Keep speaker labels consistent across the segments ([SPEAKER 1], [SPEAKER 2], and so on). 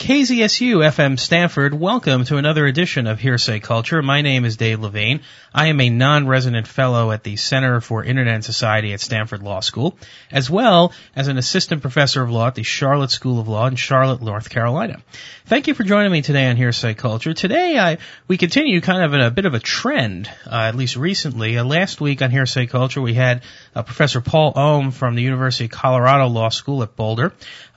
[SPEAKER 1] KZSU FM Stanford, welcome to another edition of Hearsay Culture. My name is Dave Levine. I am a non-resident fellow at the Center for Internet and Society at Stanford Law School, as well as an assistant professor of law at the Charlotte School of Law in Charlotte, North Carolina. Thank you for joining me today on Hearsay Culture. Today, we continue kind of in a bit of a trend, at least recently. Last week on Hearsay Culture, we had Professor Paul Ohm from the University of Colorado Law School at Boulder,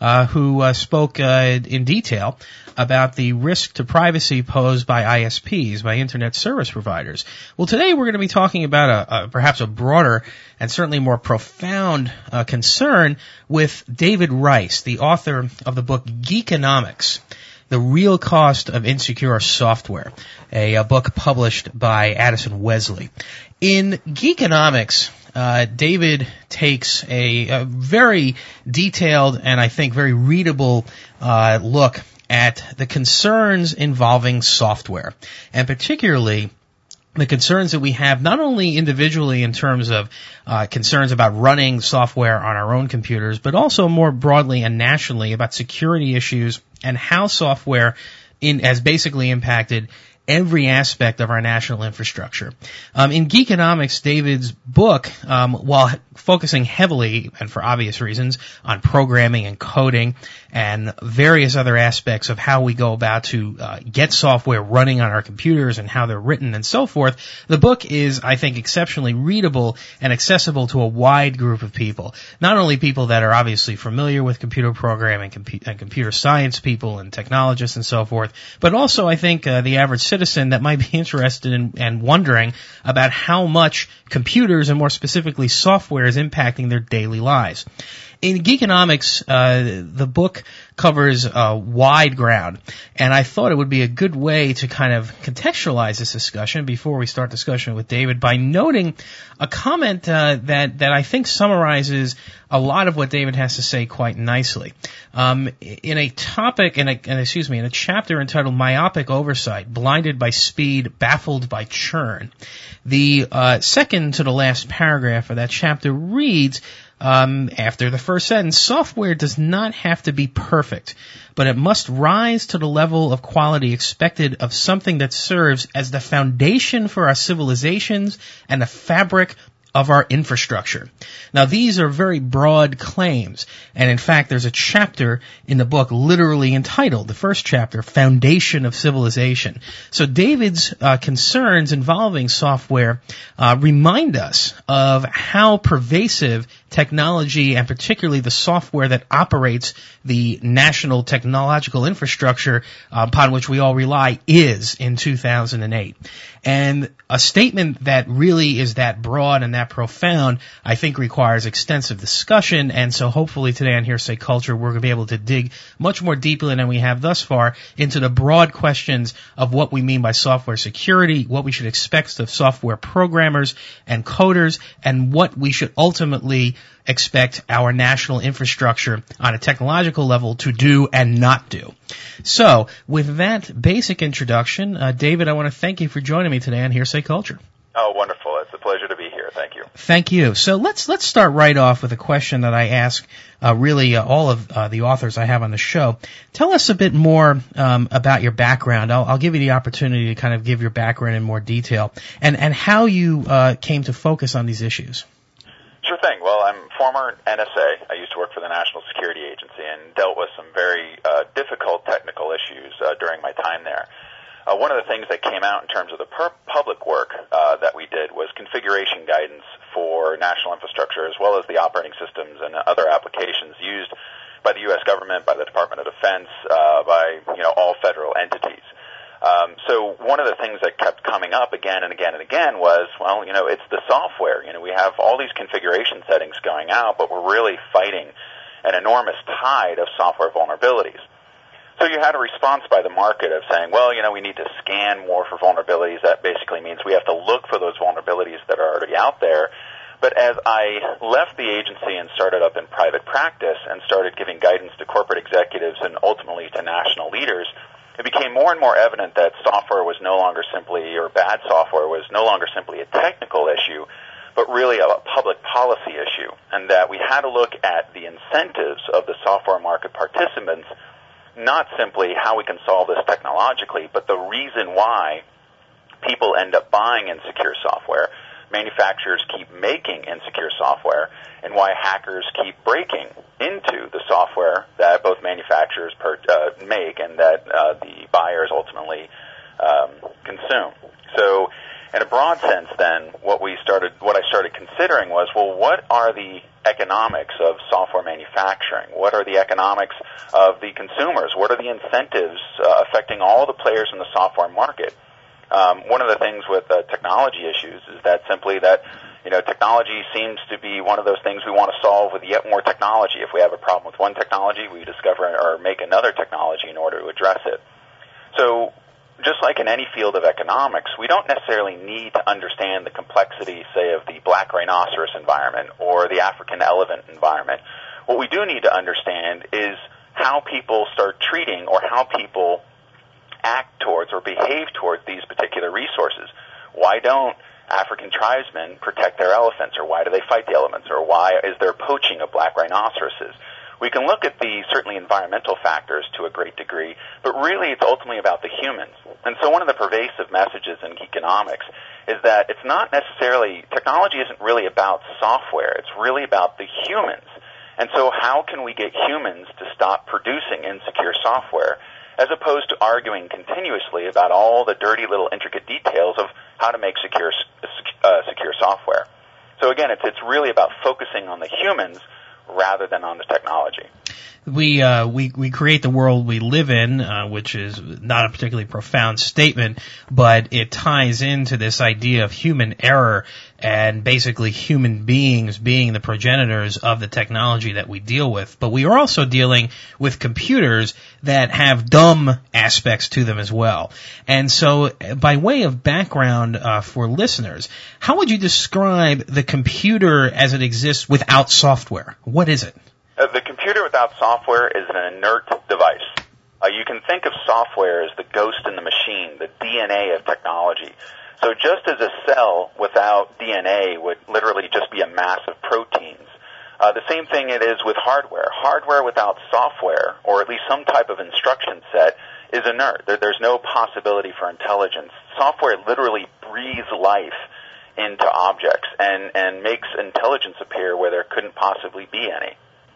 [SPEAKER 1] who spoke in detail about the risk to privacy posed by ISPs, by Internet Service Providers. Well, today we're going to be talking about perhaps a broader and certainly more profound concern with David Rice, the author of the book Geekonomics, The Real Cost of Insecure Software, a book published by Addison Wesley. In Geekonomics, David takes a very detailed and I think very readable look at the concerns involving software, and particularly the concerns that we have not only individually in terms of concerns about running software on our own computers, but also more broadly and nationally about security issues and how software has basically impacted every aspect of our national infrastructure. In Geekonomics, David's book, while focusing heavily, and for obvious reasons, on programming and coding and various other aspects of how we go about to get software running on our computers and how they're written and so forth, the book is, I think, exceptionally readable and accessible to a wide group of people. Not only people that are obviously familiar with computer programming and computer science people and technologists and so forth, but also I think the average citizen that might be interested in and wondering about how much computers and more specifically software is impacting their daily lives. In Geekonomics, the book covers wide ground, and I thought it would be a good way to kind of contextualize this discussion before we start discussion with David by noting a comment that I think summarizes a lot of what David has to say quite nicely. In a chapter entitled Myopic Oversight, Blinded by Speed, Baffled by Churn, the second to the last paragraph of that chapter reads, after the first sentence, software does not have to be perfect, but it must rise to the level of quality expected of something that serves as the foundation for our civilizations and the fabric of our infrastructure. Now, these are very broad claims, and in fact, there's a chapter in the book literally entitled, the first chapter, Foundation of Civilization. So David's concerns involving software remind us of how pervasive technology, and particularly the software that operates the national technological infrastructure upon which we all rely, is in 2008. And a statement that really is that broad and that profound, I think requires extensive discussion, and so hopefully today on Hearsay Culture we're going to be able to dig much more deeply than we have thus far into the broad questions of what we mean by software security, what we should expect of software programmers and coders, and what we should ultimately expect our national infrastructure on a technological level to do and not do. So, with that basic introduction, David, I want to thank you for joining me today on Hearsay Culture.
[SPEAKER 2] Oh, wonderful. It's a pleasure to be here. Thank you.
[SPEAKER 1] Thank you. So let's start right off with a question that I ask all of the authors I have on the show. Tell us a bit more about your background. I'll give you the opportunity to kind of give your background in more detail and how you came to focus on these issues.
[SPEAKER 2] Sure thing. Well, I'm former NSA. I used to work for the National Security Agency and dealt with some very difficult technical issues during my time there. One of the things that came out in terms of the public work that we did was configuration guidance for national infrastructure, as well as the operating systems and other applications used by the U.S. government, by the Department of Defense, by all federal entities. So one of the things that kept coming up again and again and again was, it's the software. We have all these configuration settings going out, but we're really fighting an enormous tide of software vulnerabilities. So you had a response by the market of saying, we need to scan more for vulnerabilities. That basically means we have to look for those vulnerabilities that are already out there. But as I left the agency and started up in private practice and started giving guidance to corporate executives and ultimately to national leaders, it became more and more evident that software was no longer simply, or bad software was no longer simply a technical issue, but really a public policy issue, and that we had to look at the incentives of the software market participants not simply how we can solve this technologically, but the reason why people end up buying insecure software, manufacturers keep making insecure software, and why hackers keep breaking into the software that both manufacturers make and that the buyers ultimately consume. So, in a broad sense, then, what I started considering was, well, what are the economics of software manufacturing? What are the economics of the consumers? What are the incentives affecting all the players in the software market? One of the things with technology issues is that simply that, technology seems to be one of those things we want to solve with yet more technology. If we have a problem with one technology, we discover or make another technology in order to address it. So, just like in any field of economics, we don't necessarily need to understand the complexity, say, of the black rhinoceros environment or the African elephant environment. What we do need to understand is how people start treating or how people act towards or behave towards these particular resources. Why don't African tribesmen protect their elephants, or why do they fight the elephants, or why is there poaching of black rhinoceroses? We can look at the certainly environmental factors to a great degree, but really it's ultimately about the humans. And so one of the pervasive messages in economics is that it's not necessarily, technology isn't really about software, it's really about the humans. And so how can we get humans to stop producing insecure software, as opposed to arguing continuously about all the dirty little intricate details of how to make secure software. So again, it's really about focusing on the humans rather than on the technology.
[SPEAKER 1] We create the world we live in, which is not a particularly profound statement, but it ties into this idea of human error and basically human beings being the progenitors of the technology that we deal with. But we are also dealing with computers that have dumb aspects to them as well. And so, by way of background for listeners, how would you describe the computer as it exists without software? What is it?
[SPEAKER 2] The computer without software is an inert device. You can think of software as the ghost in the machine, the DNA of technology. So just as a cell without DNA would literally just be a mass of proteins, the same thing it is with hardware. Hardware without software, or at least some type of instruction set, is inert. There's no possibility for intelligence. Software literally breathes life into objects and makes intelligence appear where there couldn't possibly be any.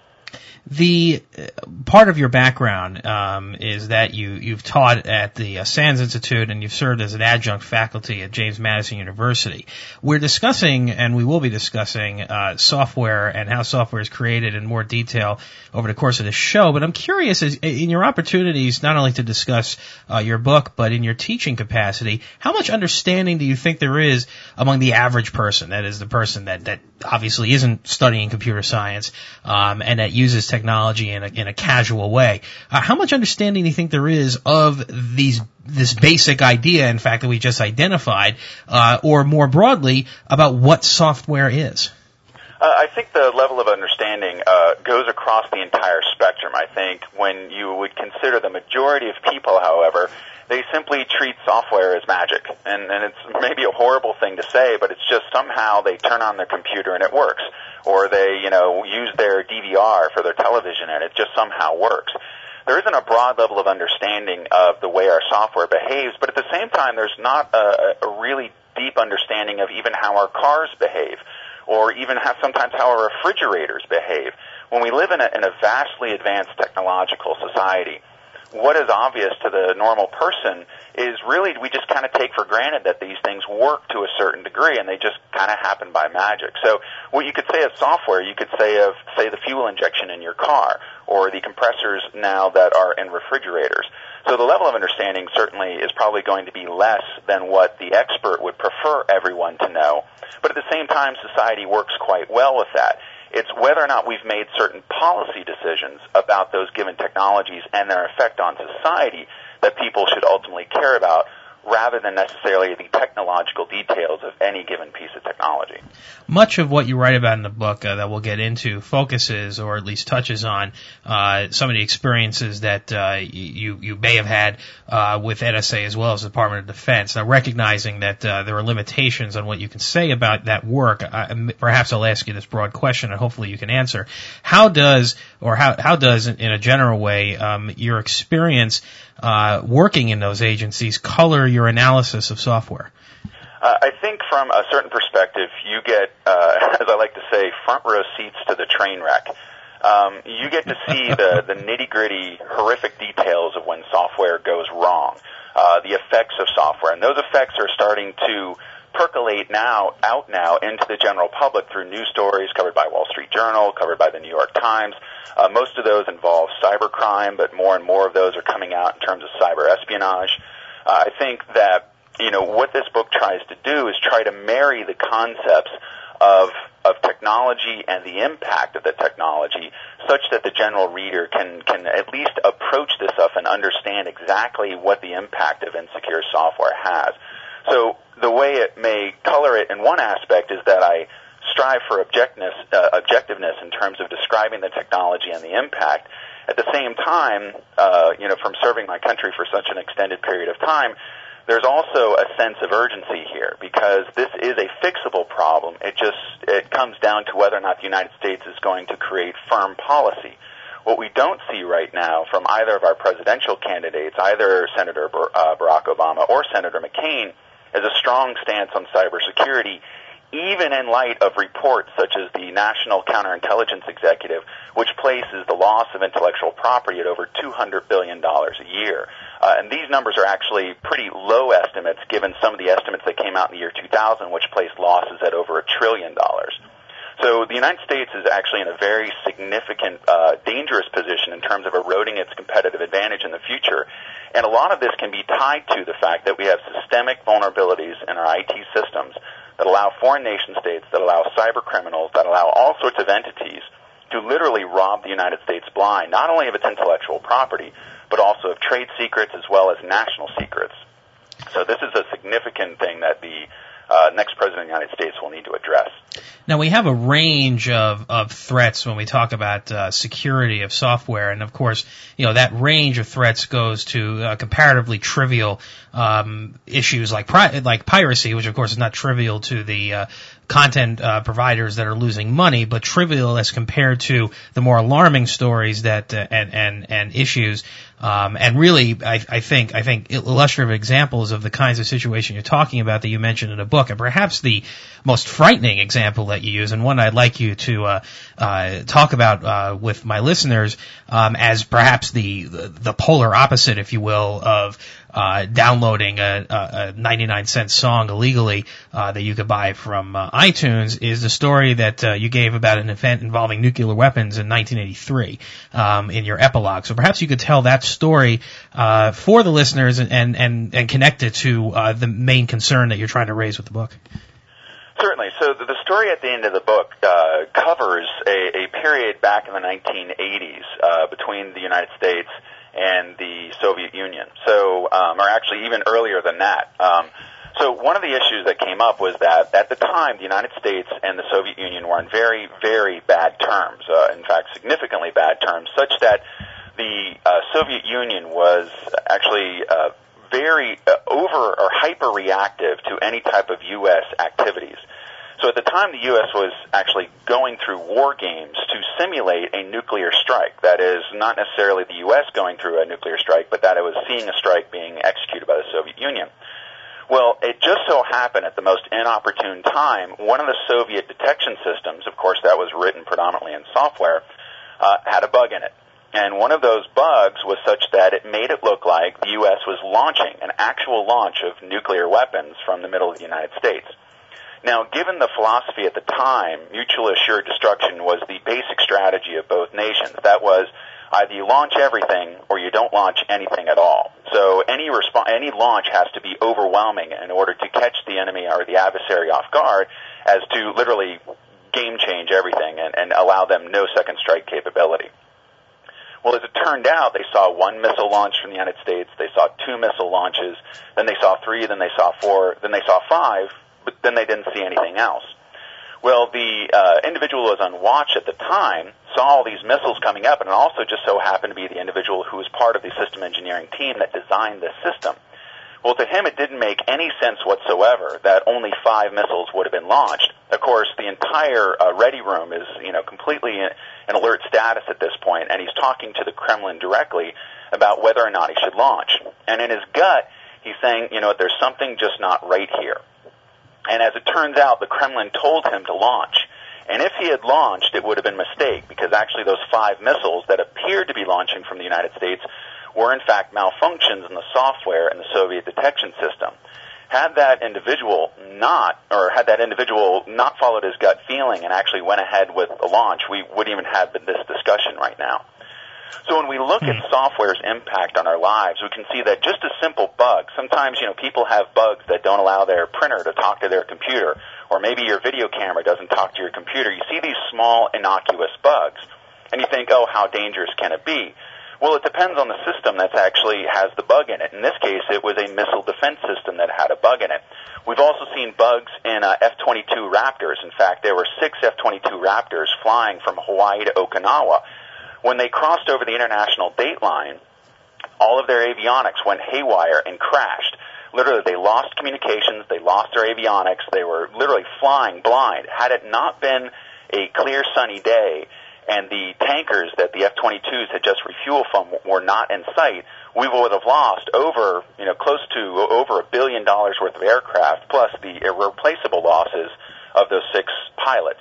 [SPEAKER 1] The part of your background is that you've taught at the Sands Institute and you've served as an adjunct faculty at James Madison University. We're discussing, and we will be discussing, software and how software is created in more detail over the course of the show. But I'm curious, in your opportunities not only to discuss your book, but in your teaching capacity, how much understanding do you think there is among the average person, that is the person that obviously isn't studying computer science and that uses technology in a casual way? How much understanding do you think there is of this basic idea, in fact, that we just identified, or more broadly, about what software is?
[SPEAKER 2] I think the level of understanding goes across the entire spectrum. I think when you would consider the majority of people, however, they simply treat software as magic. And it's maybe a horrible thing to say, but it's just somehow they turn on their computer and it works. Or they, use their DVR for their television and it just somehow works. There isn't a broad level of understanding of the way our software behaves, but at the same time, there's not a really deep understanding of even how our cars behave, or even sometimes how our refrigerators behave. When we live in a vastly advanced technological society, what is obvious to the normal person is really we just kind of take for granted that these things work to a certain degree, and they just kind of happen by magic. So what you could say of software, you could say of, say, the fuel injection in your car, or the compressors now that are in refrigerators. So the level of understanding certainly is probably going to be less than what the expert would prefer everyone to know. But at the same time, society works quite well with that. It's whether or not we've made certain policy decisions about those given technologies and their effect on society that people should ultimately care about, rather than necessarily the technological details of any given piece of technology.
[SPEAKER 1] Much of what you write about in the book that we'll get into focuses, or at least touches on, some of the experiences that you may have had with NSA as well as the Department of Defense. Now, recognizing that there are limitations on what you can say about that work, perhaps I'll ask you this broad question, and hopefully you can answer. How does, in a general way, your experience working in those agencies color your analysis of software?
[SPEAKER 2] I think from a certain perspective, you get, as I like to say, front row seats to the train wreck. You get to see the nitty-gritty, horrific details of when software goes wrong, the effects of software. And those effects are starting to percolate out now into the general public through news stories covered by Wall Street Journal, covered by the New York Times. Most of those involve cybercrime, but more and more of those are coming out in terms of cyber espionage. I think that, what this book tries to do is try to marry the concepts of technology and the impact of the technology such that the general reader can at least approach this stuff and understand exactly what the impact of insecure software has. So the way it may color it in one aspect is that I strive for objectiveness in terms of describing the technology and the impact. At the same time, from serving my country for such an extended period of time, there's also a sense of urgency here because this is a fixable problem. It comes down to whether or not the United States is going to create firm policy. What we don't see right now from either of our presidential candidates, either Senator Barack Obama or Senator McCain, is a strong stance on cybersecurity, even in light of reports such as the National Counterintelligence Executive, which places the loss of intellectual property at over $200 billion a year. And these numbers are actually pretty low estimates given some of the estimates that came out in the year 2000, which placed losses at over $1 trillion. So the United States is actually in a very significant, dangerous position in terms of eroding its competitive advantage in the future. And a lot of this can be tied to the fact that we have systemic vulnerabilities in our IT systems that allow foreign nation states, that allow cyber criminals, that allow all sorts of entities to literally rob the United States blind, not only of its intellectual property, but also of trade secrets as well as national secrets. So this is a significant thing that the next president of the United States will need to address.
[SPEAKER 1] Now, we have a range of threats when we talk about security of software, and of course, that range of threats goes to comparatively trivial issues like piracy, which of course is not trivial to the content providers that are losing money, but trivial as compared to the more alarming stories that and issues. And really, I think illustrative examples of the kinds of situation you're talking about that you mentioned in the book, and perhaps the most frightening example that you use, and one I'd like you to talk about with my listeners, as perhaps the polar opposite, if you will, of downloading a 99-cent song illegally that you could buy from iTunes, is the story that you gave about an event involving nuclear weapons in 1983 in your epilogue. So perhaps you could tell that story for the listeners and connect it to the main concern that you're trying to raise with the book.
[SPEAKER 2] Certainly. So the story at the end of the book covers a period back in the 1980s between the United States and the Soviet Union. So, or actually even earlier than that. So one of the issues that came up was that at the time the United States and the Soviet Union were on very, very bad terms. In fact, significantly bad terms, such that the Soviet Union was actually very over or hyper reactive to any type of U.S. activities. So at the time, the U.S. was actually going through war games to simulate a nuclear strike. That is, not necessarily the U.S. going through a nuclear strike, but that it was seeing a strike being executed by the Soviet Union. Well, it just so happened at the most inopportune time, one of the Soviet detection systems, of course that was written predominantly in software, had a bug in it. And one of those bugs was such that it made it look like the U.S. was launching an actual launch of nuclear weapons from the middle of the United States. Now, given the philosophy at the time, mutually assured destruction was the basic strategy of both nations. That was either you launch everything or you don't launch anything at all. So any launch has to be overwhelming in order to catch the enemy or the adversary off guard, as to literally game change everything and allow them no second strike capability. Well, as it turned out, they saw one missile launch from the United States, they saw 2 missile launches, then they saw 3, then they saw 4, then they saw 5, but then they didn't see anything else. Well, the individual who was on watch at the time saw all these missiles coming up, and it also just so happened to be the individual who was part of the system engineering team that designed this system. Well, to him, it didn't make any sense whatsoever that only 5 missiles would have been launched. Of course, the entire ready room is, completely in alert status at this point, and he's talking to the Kremlin directly about whether or not he should launch. And in his gut, he's saying, there's something just not right here. And as it turns out, the Kremlin told him to launch. And if he had launched, it would have been a mistake, because actually those 5 missiles that appeared to be launching from the United States were in fact malfunctions in the software in the Soviet detection system. Had that individual not followed his gut feeling and actually went ahead with the launch, we wouldn't even have this discussion right now. So when we look at software's impact on our lives, we can see that just a simple bug, sometimes, people have bugs that don't allow their printer to talk to their computer, or maybe your video camera doesn't talk to your computer. You see these small, innocuous bugs, and you think, oh, how dangerous can it be? Well, it depends on the system that actually has the bug in it. In this case, it was a missile defense system that had a bug in it. We've also seen bugs in F-22 Raptors. In fact, there were 6 F-22 Raptors flying from Hawaii to Okinawa. When they crossed over the international date line, all of their avionics went haywire and crashed. Literally, they lost communications, they lost their avionics, they were literally flying blind. Had it not been a clear, sunny day, and the tankers that the F-22s had just refueled from were not in sight, we would have lost close to over $1 billion worth of aircraft, plus the irreplaceable losses of those 6 pilots.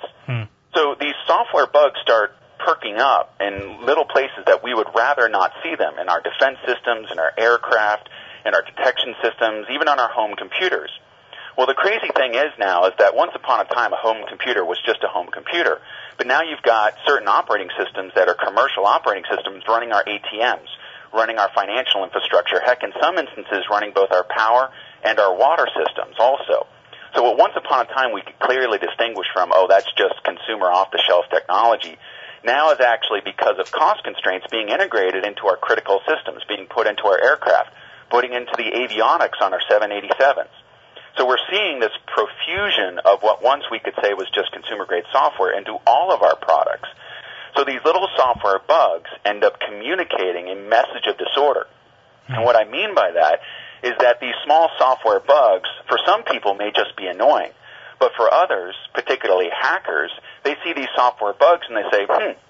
[SPEAKER 2] So these software bugs start perking up in little places that we would rather not see them, in our defense systems, in our aircraft, in our detection systems, even on our home computers. Well, the crazy thing is now is that once upon a time a home computer was just a home computer. But now you've got certain operating systems that are commercial operating systems running our ATMs, running our financial infrastructure, heck, in some instances running both our power and our water systems also. So what once upon a time we could clearly distinguish from, oh, that's just consumer off-the-shelf technology, now is actually, because of cost constraints, being integrated into our critical systems, being put into our aircraft, putting into the avionics on our 787s. So we're seeing this profusion of what once we could say was just consumer-grade software into all of our products. So these little software bugs end up communicating a message of disorder. And what I mean by that is that these small software bugs, for some people, may just be annoying. But for others, particularly hackers, they see these software bugs and they say,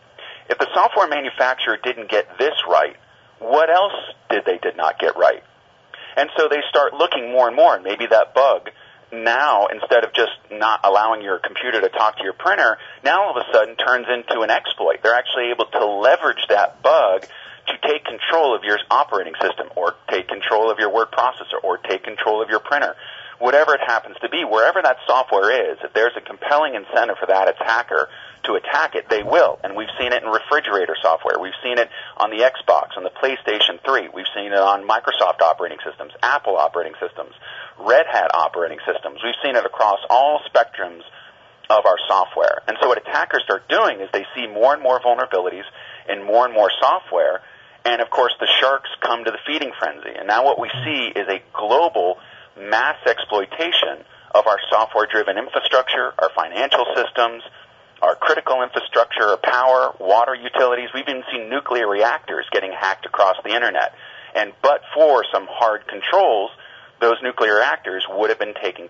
[SPEAKER 2] if the software manufacturer didn't get this right, what else did not get right? And so they start looking more and more, and maybe that bug now, instead of just not allowing your computer to talk to your printer, now all of a sudden turns into an exploit. They're actually able to leverage that bug to take control of your operating system, or take control of your word processor, or take control of your printer. Whatever it happens to be, wherever that software is, if there's a compelling incentive for that attacker to attack it, they will. And we've seen it in refrigerator software. We've seen it on the Xbox, on the PlayStation 3. We've seen it on Microsoft operating systems, Apple operating systems, Red Hat operating systems. We've seen it across all spectrums of our software. And so what attackers start doing is they see more and more vulnerabilities in more and more software. And, of course, the sharks come to the feeding frenzy. And now what we see is a global mass exploitation of our software-driven infrastructure, our financial systems, our critical infrastructure, our power, water utilities. We've even seen nuclear reactors getting hacked across the Internet. And but for some hard controls, those nuclear reactors would have been taken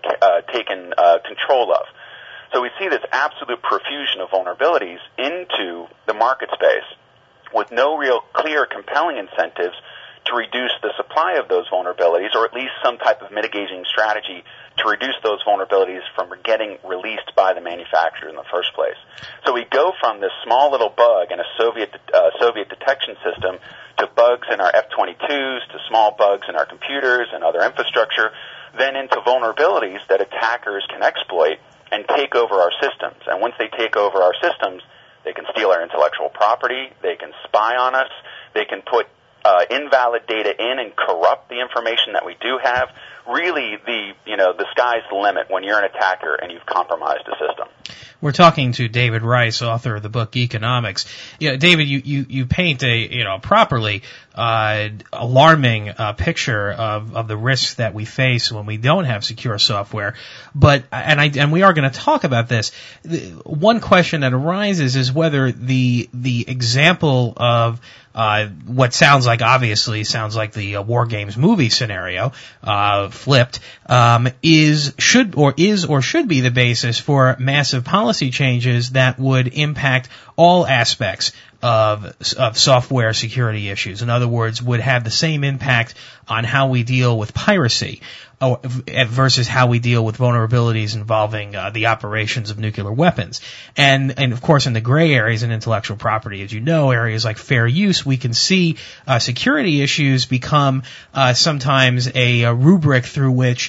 [SPEAKER 2] control of. So we see this absolute profusion of vulnerabilities into the market space with no real clear, compelling incentives to reduce the supply of those vulnerabilities, or at least some type of mitigating strategy to reduce those vulnerabilities from getting released by the manufacturer in the first place. So we go from this small little bug in a Soviet detection system to bugs in our F-22s, to small bugs in our computers and other infrastructure, then into vulnerabilities that attackers can exploit and take over our systems. And once they take over our systems, they can steal our intellectual property, they can spy on us, they can put invalid data in and corrupt the information that we do have. Really, the sky's the limit when you're an attacker and you've compromised a system.
[SPEAKER 1] We're talking to David Rice, author of the book Geekonomics. David, you paint a properly alarming picture of the risks that we face when we don't have secure software. But we are going to talk about this. One question that arises is whether the example of what sounds like the War Games movie scenario, flipped, should be the basis for massive policy changes that would impact all aspects of software security issues. In other words, would have the same impact on how we deal with piracy versus how we deal with vulnerabilities involving the operations of nuclear weapons. And of course, in the gray areas in intellectual property, as you know, areas like fair use, we can see security issues become sometimes a rubric through which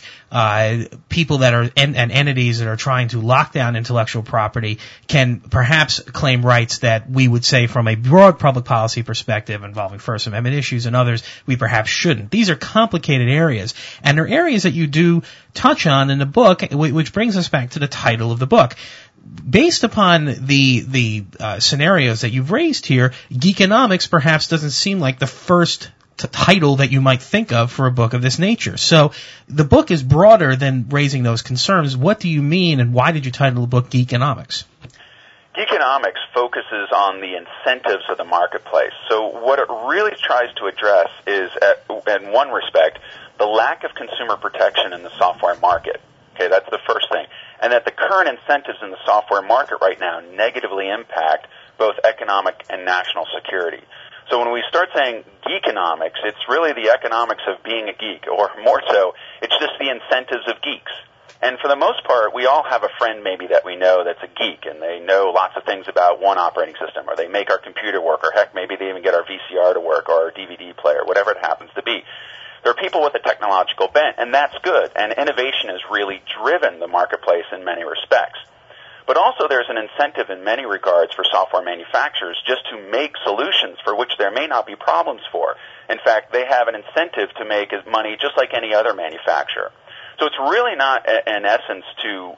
[SPEAKER 1] people that are and entities that are trying to lock down intellectual property can perhaps claim rights that we would say from a broad public policy perspective involving First Amendment issues and others we perhaps shouldn't. These are complicated areas, and they're areas that you do touch on in the book, which brings us back to the title of the book. Based upon the scenarios that you've raised here, Geekonomics perhaps doesn't seem like the first title that you might think of for a book of this nature. So the book is broader than raising those concerns. What do you mean, and why did you title the book Geekonomics?
[SPEAKER 2] Geekonomics focuses on the incentives of the marketplace. So what it really tries to address is, in one respect, the lack of consumer protection in the software market. Okay, that's the first thing. And that the current incentives in the software market right now negatively impact both economic and national security. So when we start saying geekonomics, it's really the economics of being a geek, or more so, it's just the incentives of geeks. And for the most part, we all have a friend maybe that we know that's a geek, and they know lots of things about one operating system, or they make our computer work, or heck, maybe they even get our VCR to work, or our DVD player, whatever it happens to be. There are people with a technological bent, and that's good, and innovation has really driven the marketplace in many respects. But also there's an incentive in many regards for software manufacturers just to make solutions for which there may not be problems for. In fact, they have an incentive to make money just like any other manufacturer. So it's really not, in essence, to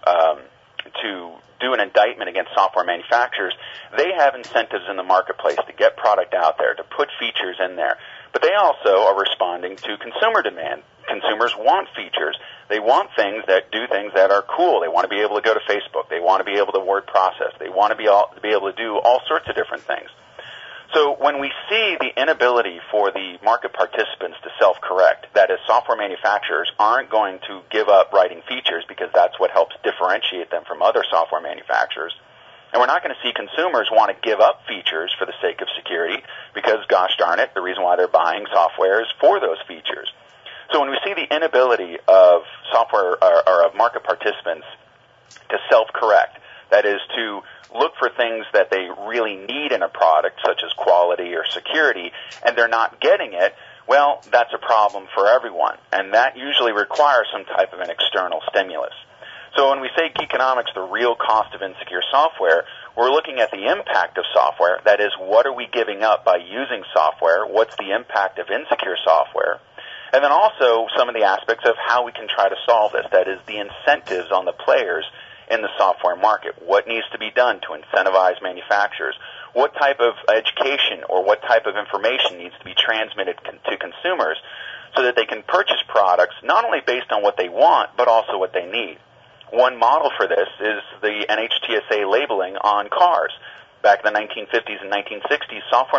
[SPEAKER 2] do an indictment against software manufacturers. They have incentives in the marketplace to get product out there, to put features in there. But they also are responding to consumer demand. Consumers want features. They want things that do things that are cool. They want to be able to go to Facebook. They want to be able to word process. They want to be able to do all sorts of different things. So when we see the inability for the market participants to self-correct, that is, software manufacturers aren't going to give up writing features because that's what helps differentiate them from other software manufacturers, and we're not going to see consumers want to give up features for the sake of security because, gosh darn it, the reason why they're buying software is for those features. So when we see the inability of software or of market participants to self-correct, that is, to look for things that they really need in a product, such as quality or security, and they're not getting it, well, that's a problem for everyone, and that usually requires some type of an external stimulus. So when we say Geekonomics, the real cost of insecure software, we're looking at the impact of software, that is, what are we giving up by using software, what's the impact of insecure software, and then also some of the aspects of how we can try to solve this, that is, the incentives on the players in the software market. What needs to be done to incentivize manufacturers? What type of education or what type of information needs to be transmitted to consumers so that they can purchase products not only based on what they want, but also what they need? One model for this is the NHTSA labeling on cars. Back in the 1950s and 1960s,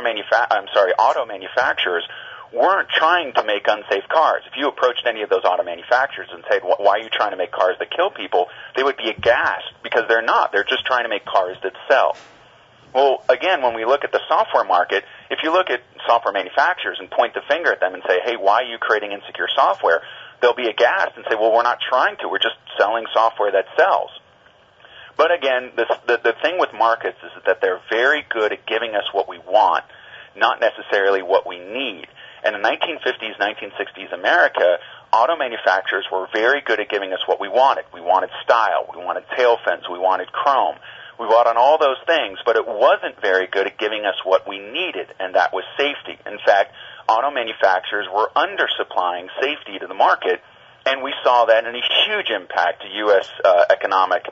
[SPEAKER 2] auto manufacturers weren't trying to make unsafe cars. If you approached any of those auto manufacturers and said, why are you trying to make cars that kill people, they would be aghast because they're not. They're just trying to make cars that sell. Well, again, when we look at the software market, if you look at software manufacturers and point the finger at them and say, hey, why are you creating insecure software, they'll be aghast and say, well, we're not trying to. We're just selling software that sells. But again, the thing with markets is that they're very good at giving us what we want, not necessarily what we need. And in 1950s, 1960s America, auto manufacturers were very good at giving us what we wanted. We wanted style. We wanted tail fins. We wanted chrome. We bought on all those things, but it wasn't very good at giving us what we needed, and that was safety. In fact, auto manufacturers were undersupplying safety to the market, and we saw that in a huge impact to U.S. economic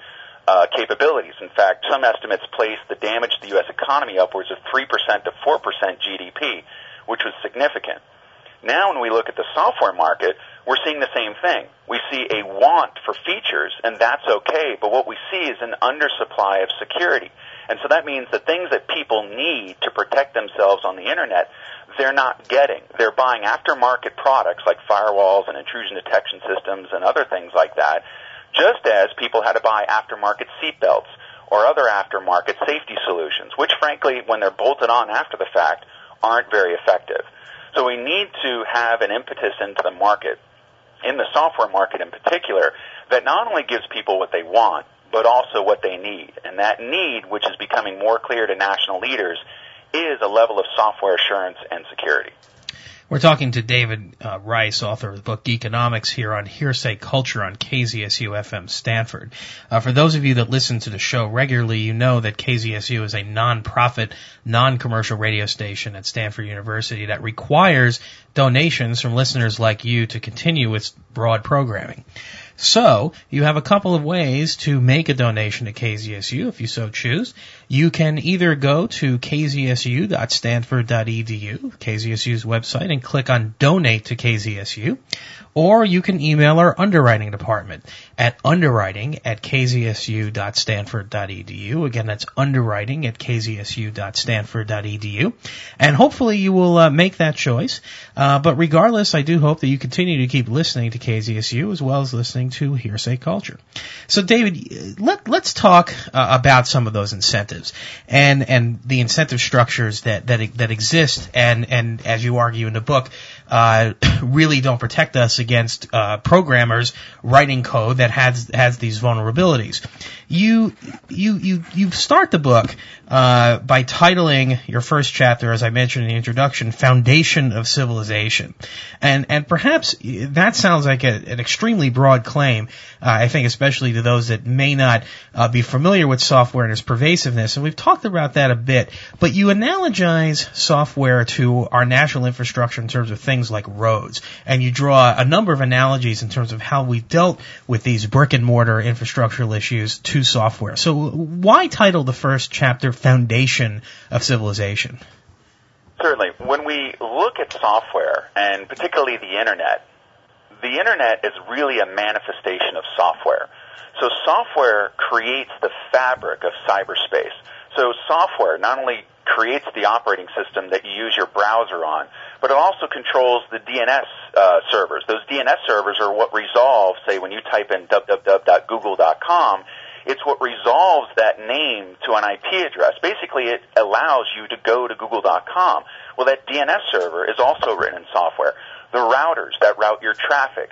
[SPEAKER 2] capabilities. In fact, some estimates place the damage to the U.S. economy upwards of 3% to 4% GDP, which was significant. Now when we look at the software market, we're seeing the same thing. We see a want for features, and that's okay, but what we see is an undersupply of security. And so that means the things that people need to protect themselves on the Internet, they're not getting. They're buying aftermarket products like firewalls and intrusion detection systems and other things like that, just as people had to buy aftermarket seatbelts or other aftermarket safety solutions, which frankly, when they're bolted on after the fact, aren't very effective. So we need to have an impetus into the market, in the software market in particular, that not only gives people what they want, but also what they need. And that need, which is becoming more clear to national leaders, is a level of software assurance and security.
[SPEAKER 1] We're talking to David Rice, author of the book Geekonomics, here on Hearsay Culture on KZSU-FM Stanford. For those of you that listen to the show regularly, you know that KZSU is a non-profit, non-commercial radio station at Stanford University that requires donations from listeners like you to continue its broad programming. So, you have a couple of ways to make a donation to KZSU if you so choose. You can either go to kzsu.stanford.edu, KZSU's website, and click on Donate to KZSU, or you can email our underwriting department at underwriting@kzsu.stanford.edu. Again, that's underwriting@kzsu.stanford.edu. And hopefully you will make that choice. But regardless, I do hope that you continue to keep listening to KZSU as well as listening to Hearsay Culture. So, David, let's talk about some of those incentives and the incentive structures that exist and as you argue in the book, really don't protect us against programmers writing code that has these vulnerabilities. You start the book by titling your first chapter, as I mentioned in the introduction, Foundation of Civilization. And perhaps that sounds like an extremely broad claim, I think especially to those that may not be familiar with software and its pervasiveness. And we've talked about that a bit, but you analogize software to our national infrastructure in terms of things like roads. And you draw a number of analogies in terms of how we dealt with these brick and mortar infrastructural issues to software. So why title the first chapter Foundation of Civilization?
[SPEAKER 2] Certainly. When we look at software, and particularly the Internet is really a manifestation of software. So software creates the fabric of cyberspace. So software not only creates the operating system that you use your browser on, but it also controls the DNS servers. Those DNS servers are what resolve, say, when you type in www.google.com, it's what resolves that name to an IP address. Basically, it allows you to go to google.com. Well, that DNS server is also written in software. The routers that route your traffic,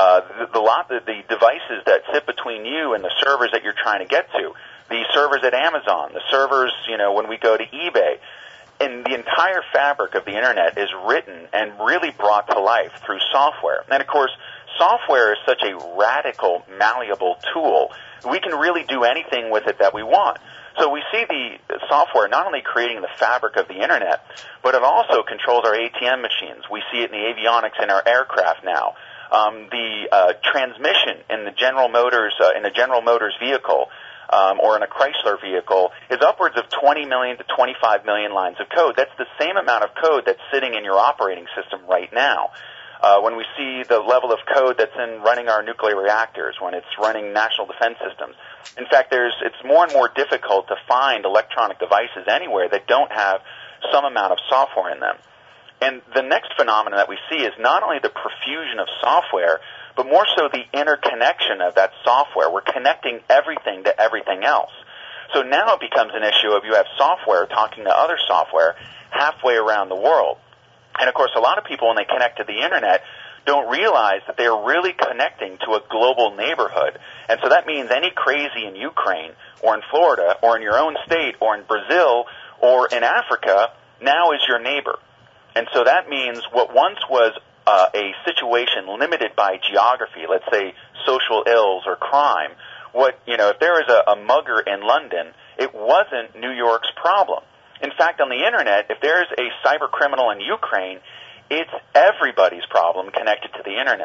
[SPEAKER 2] the devices that sit between you and the servers that you're trying to get to, the servers at Amazon, the servers, when we go to eBay. And the entire fabric of the Internet is written and really brought to life through software. And, of course, software is such a radical, malleable tool. We can really do anything with it that we want. So we see the software not only creating the fabric of the Internet, but it also controls our ATM machines. We see it in the avionics in our aircraft now. The transmission in the General Motors vehicle, or in a Chrysler vehicle, is upwards of 20 million to 25 million lines of code. That's the same amount of code that's sitting in your operating system right now. When we see the level of code that's in running our nuclear reactors, when it's running national defense systems. In fact, it's more and more difficult to find electronic devices anywhere that don't have some amount of software in them. And the next phenomenon that we see is not only the profusion of software, but more so the interconnection of that software. We're connecting everything to everything else. So now it becomes an issue of you have software talking to other software halfway around the world. And, of course, a lot of people, when they connect to the Internet, don't realize that they're really connecting to a global neighborhood. And so that means any crazy in Ukraine or in Florida or in your own state or in Brazil or in Africa now is your neighbor. And so that means what once was a situation limited by geography, let's say social ills or crime, if there is a mugger in London, it wasn't New York's problem. In fact, on the Internet, if there's a cyber criminal in Ukraine, it's everybody's problem connected to the Internet.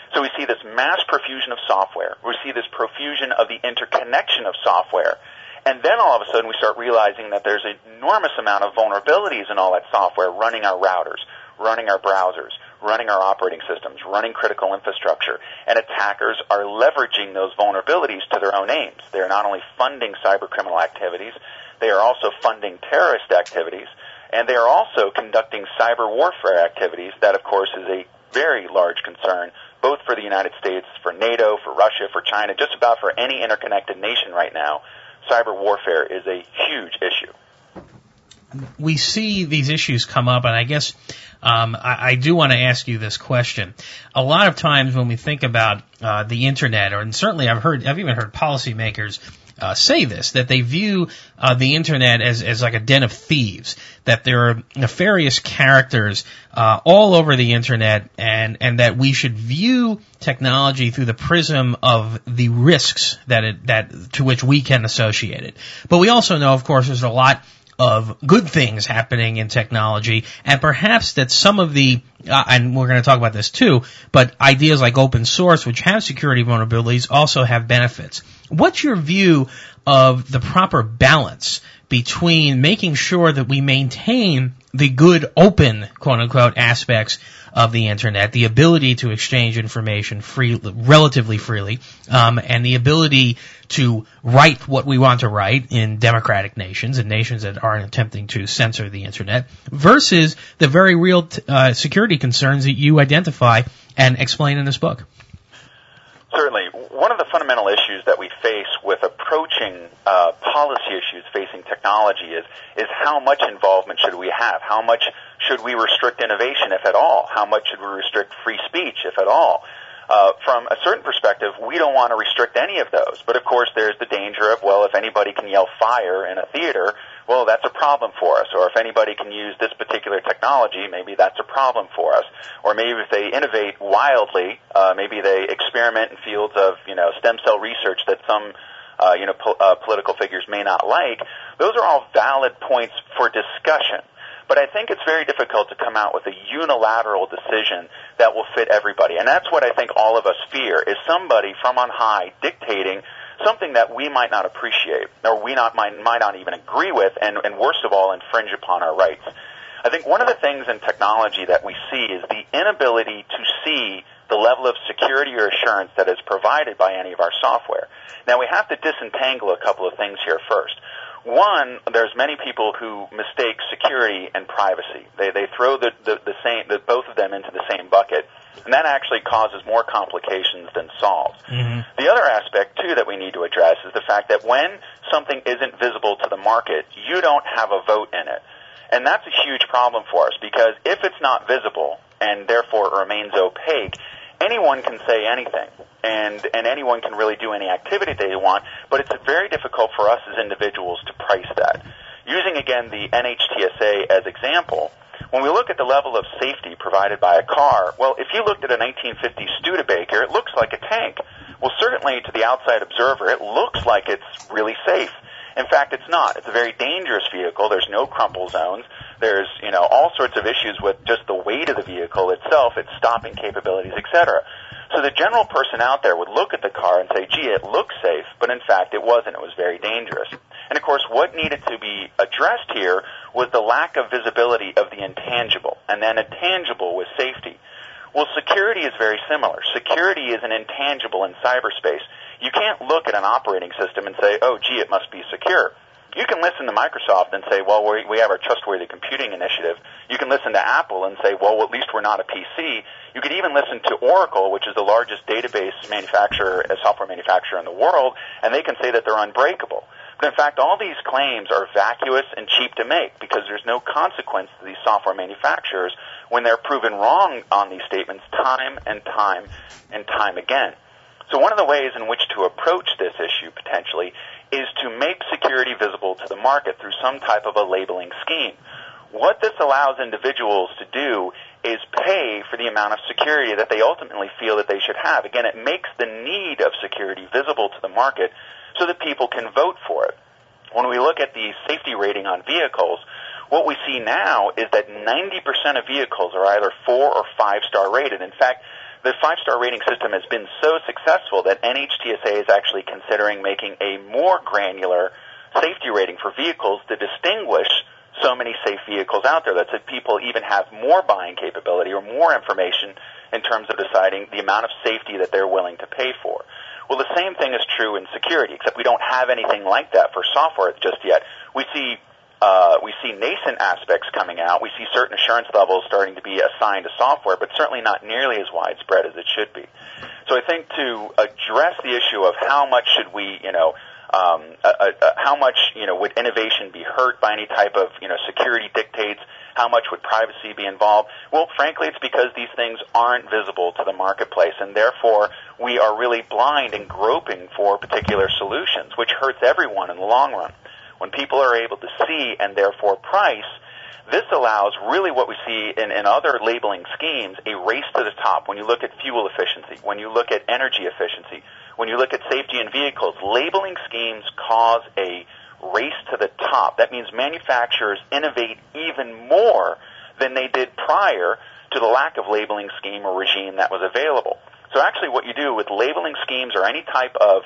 [SPEAKER 2] So we see this mass profusion of software. We see this profusion of the interconnection of software. And then all of a sudden we start realizing that there's an enormous amount of vulnerabilities in all that software running our routers, running our browsers, running our operating systems, running critical infrastructure. And attackers are leveraging those vulnerabilities to their own aims. They're not only funding cyber criminal activities, they are also funding terrorist activities, and they are also conducting cyber warfare activities. That, of course, is a very large concern, both for the United States, for NATO, for Russia, for China, just about for any interconnected nation right now. Cyber warfare is a huge issue.
[SPEAKER 1] We see these issues come up, and I guess I do want to ask you this question. A lot of times when we think about the Internet, and certainly I've even heard policymakers say this, that they view the Internet as like a den of thieves, that there are nefarious characters all over the Internet, and that we should view technology through the prism of the risks that to which we can associate it. But we also know, of course, there's a lot of good things happening in technology, and perhaps that some of the, and we're going to talk about this too, but ideas like open source, which have security vulnerabilities, also have benefits. What's your view of the proper balance between making sure that we maintain the good open, quote-unquote, aspects of the Internet, the ability to exchange information relatively freely, and the ability to write what we want to write in democratic nations and nations that aren't attempting to censor the Internet, versus the very real security concerns that you identify and explain in this book?
[SPEAKER 2] Certainly. One of the fundamental issues that we face with approaching policy issues facing technology is how much involvement should we have? How much should we restrict innovation, if at all? How much should we restrict free speech, if at all? From a certain perspective, we don't want to restrict any of those. But of course, there's the danger of, well, if anybody can yell fire in a theater, well, that's a problem for us. Or if anybody can use this particular technology, maybe that's a problem for us. Or maybe if they innovate wildly, maybe they experiment in fields of, stem cell research that some, political figures may not like. Those are all valid points for discussion. But I think it's very difficult to come out with a unilateral decision that will fit everybody. And that's what I think all of us fear, is somebody from on high dictating something that we might not appreciate, or we might not even agree with, and worst of all, infringe upon our rights. I think one of the things in technology that we see is the inability to see the level of security or assurance that is provided by any of our software. Now, we have to disentangle a couple of things here first. One, there's many people who mistake security and privacy. They throw the both of them into the same bucket, and that actually causes more complications than solves. Mm-hmm. The other aspect, too, that we need to address is the fact that when something isn't visible to the market, you don't have a vote in it. And that's a huge problem for us, because if it's not visible and therefore it remains opaque, anyone can say anything, and anyone can really do any activity they want, but it's very difficult for us as individuals to price that. Using, again, the NHTSA as example, when we look at the level of safety provided by a car, well, if you looked at a 1950s Studebaker, it looks like a tank. Well, certainly to the outside observer, it looks like it's really safe. In fact, it's not. It's a very dangerous vehicle. There's no crumple zones. There's, all sorts of issues with just the weight of the vehicle itself, its stopping capabilities, etc. So the general person out there would look at the car and say, gee, it looks safe, but in fact it wasn't. It was very dangerous. And of course, what needed to be addressed here was the lack of visibility of the intangible, and then intangible was safety. Well, security is very similar. Security is an intangible in cyberspace. You can't look at an operating system and say, oh, gee, it must be secure. You can listen to Microsoft and say, well, we have our Trustworthy Computing Initiative. You can listen to Apple and say, well, at least we're not a PC. You could even listen to Oracle, which is the largest database manufacturer, software manufacturer in the world, and they can say that they're unbreakable. But in fact, all these claims are vacuous and cheap to make, because there's no consequence to these software manufacturers when they're proven wrong on these statements time and time and time again. So one of the ways in which to approach this issue, potentially, is to make security visible to the market through some type of a labeling scheme. What this allows individuals to do is pay for the amount of security that they ultimately feel that they should have. Again, it makes the need of security visible to the market so that people can vote for it. When we look at the safety rating on vehicles, what we see now is that 90% of vehicles are either 4 or 5 star rated. In fact, the 5-star rating system has been so successful that NHTSA is actually considering making a more granular safety rating for vehicles to distinguish so many safe vehicles out there. That's if people even have more buying capability or more information in terms of deciding the amount of safety that they're willing to pay for. Well, the same thing is true in security, except we don't have anything like that for software just yet. We see nascent aspects coming out. We see certain assurance levels starting to be assigned to software, but certainly not nearly as widespread as it should be. So I think to address the issue of how much should we, how much, would innovation be hurt by any type of, security dictates? How much would privacy be involved? Well, frankly, it's because these things aren't visible to the marketplace, and therefore we are really blind and groping for particular solutions, which hurts everyone in the long run. When people are able to see and therefore price, this allows really what we see in other labeling schemes, a race to the top. When you look at fuel efficiency, when you look at energy efficiency, when you look at safety in vehicles, labeling schemes cause a race to the top. That means manufacturers innovate even more than they did prior to the lack of labeling scheme or regime that was available. So actually what you do with labeling schemes or any type of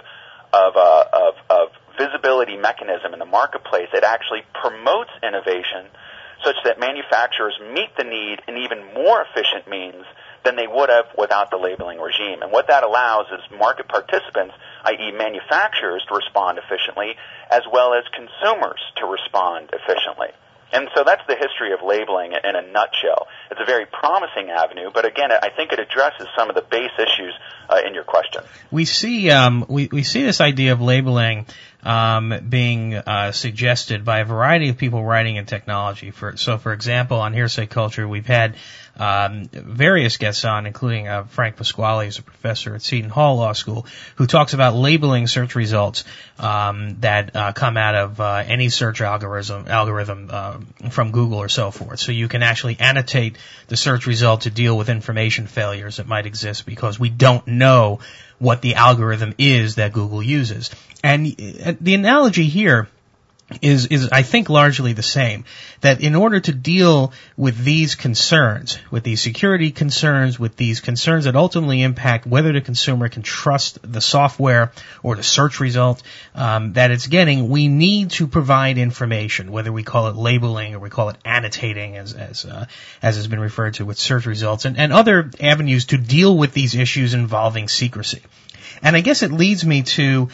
[SPEAKER 2] visibility mechanism in the marketplace, it actually promotes innovation such that manufacturers meet the need in even more efficient means than they would have without the labeling regime. And what that allows is market participants, i.e. manufacturers, to respond efficiently, as well as consumers to respond efficiently. And so that's the history of labeling in a nutshell. It's a very promising avenue, but again, I think it addresses some of the base issues in your question.
[SPEAKER 1] We see this idea of labeling being suggested by a variety of people writing in technology. For example, on Hearsay Culture, we've had various guests on, including Frank Pasquale, who's a professor at Seton Hall Law School, who talks about labeling search results that come out of any search algorithm from Google or so forth. So you can actually annotate the search result to deal with information failures that might exist because we don't know what the algorithm is that Google uses. And the analogy here is I think largely the same, that in order to deal with these concerns, with these security concerns, with these concerns that ultimately impact whether the consumer can trust the software or the search result that it's getting, we need to provide information, whether we call it labeling or we call it annotating as has been referred to with search results and other avenues to deal with these issues involving secrecy. And I guess it leads me to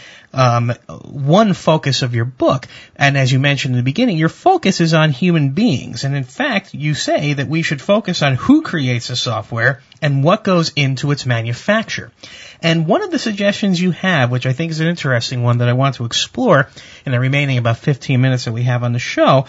[SPEAKER 1] one focus of your book. And as you mentioned in the beginning, your focus is on human beings. And in fact, you say that we should focus on who creates the software and what goes into its manufacture. And one of the suggestions you have, which I think is an interesting one that I want to explore in the remaining about 15 minutes that we have on the show,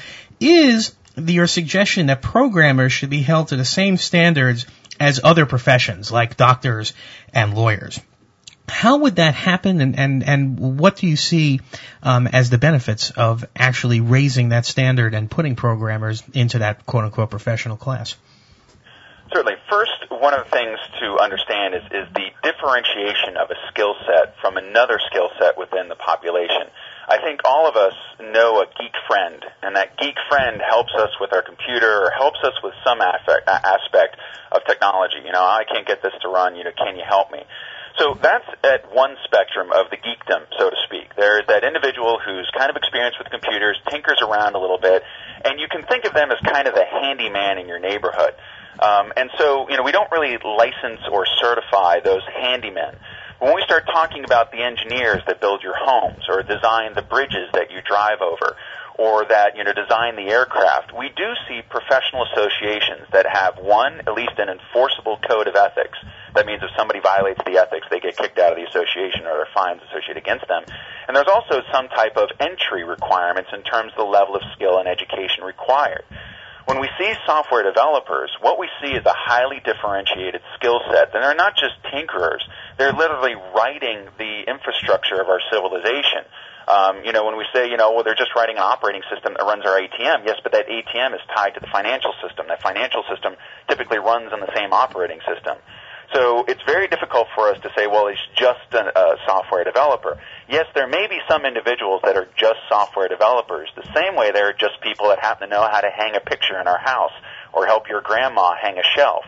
[SPEAKER 1] is your suggestion that programmers should be held to the same standards as other professions like doctors and lawyers. How would that happen, and what do you see as the benefits of actually raising that standard and putting programmers into that quote-unquote professional class?
[SPEAKER 2] Certainly. First, one of the things to understand is the differentiation of a skill set from another skill set within the population. I think all of us know a geek friend, and that geek friend helps us with our computer or helps us with some aspect of technology. I can't get this to run, can you help me? So that's at one spectrum of the geekdom, so to speak. There's that individual who's kind of experienced with computers, tinkers around a little bit, and you can think of them as kind of the handyman in your neighborhood. And so, we don't really license or certify those handymen. When we start talking about the engineers that build your homes or design the bridges that you drive over or that, design the aircraft, we do see professional associations that have, one, at least an enforceable code of ethics. That means if somebody violates the ethics, they get kicked out of the association or there are fines associated against them. And there's also some type of entry requirements in terms of the level of skill and education required. When we see software developers, what we see is a highly differentiated skill set. And they're not just tinkerers. They're literally writing the infrastructure of our civilization. When we say, they're just writing an operating system that runs our ATM, yes, but that ATM is tied to the financial system. That financial system typically runs on the same operating system. So it's very difficult for us to say, well, it's just a software developer. Yes, there may be some individuals that are just software developers, the same way there are just people that happen to know how to hang a picture in our house or help your grandma hang a shelf.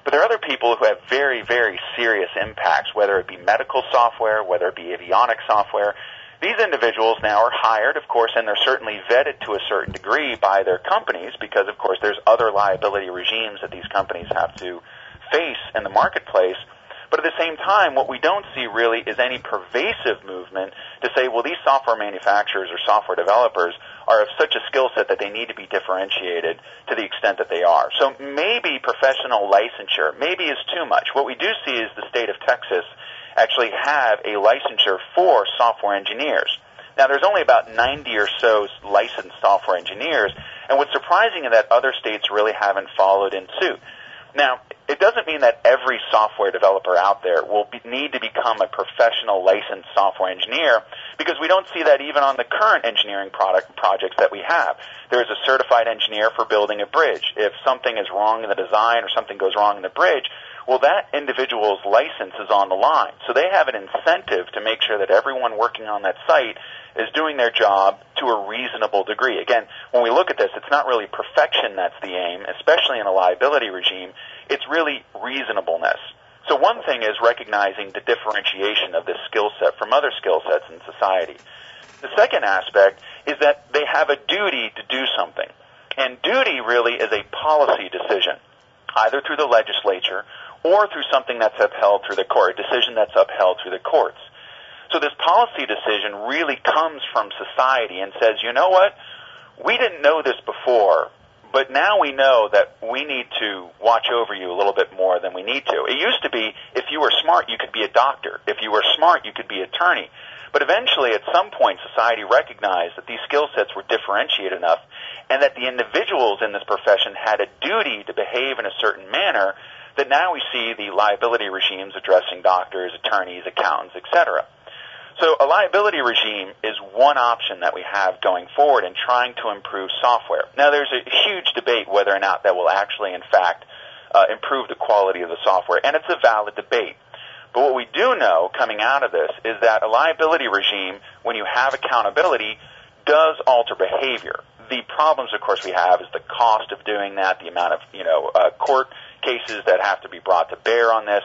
[SPEAKER 2] But there are other people who have very, very serious impacts, whether it be medical software, whether it be avionics software. These individuals now are hired, of course, and they're certainly vetted to a certain degree by their companies because, of course, there's other liability regimes that these companies have to face in the marketplace. But at the same time, what we don't see really is any pervasive movement to say, well, these software manufacturers or software developers are of such a skill set that they need to be differentiated to the extent that they are. So maybe professional licensure maybe is too much. What we do see is the state of Texas actually have a licensure for software engineers. Now, there's only about 90 or so licensed software engineers, and what's surprising is that other states really haven't followed in suit. Now, it doesn't mean that every software developer out there will need to become a professional licensed software engineer, because we don't see that even on the current engineering projects that we have. There is a certified engineer for building a bridge. If something is wrong in the design or something goes wrong in the bridge, well, that individual's license is on the line. So they have an incentive to make sure that everyone working on that site is doing their job to a reasonable degree. Again, when we look at this, it's not really perfection that's the aim, especially in a liability regime. It's really reasonableness. So one thing is recognizing the differentiation of this skill set from other skill sets in society. The second aspect is that they have a duty to do something. And duty really is a policy decision, either through the legislature or through something that's upheld through the court, a decision that's upheld through the courts. So this policy decision really comes from society and says, you know what, we didn't know this before, but now we know that we need to watch over you a little bit more than we need to. It used to be if you were smart, you could be a doctor. If you were smart, you could be an attorney. But eventually, at some point, society recognized that these skill sets were differentiated enough and that the individuals in this profession had a duty to behave in a certain manner that now we see the liability regimes addressing doctors, attorneys, accountants, etc. So a liability regime is one option that we have going forward in trying to improve software. Now, there's a huge debate whether or not that will actually, in fact, improve the quality of the software, and it's a valid debate. But what we do know coming out of this is that a liability regime, when you have accountability, does alter behavior. The problems, of course, we have is the cost of doing that, the amount of court cases that have to be brought to bear on this.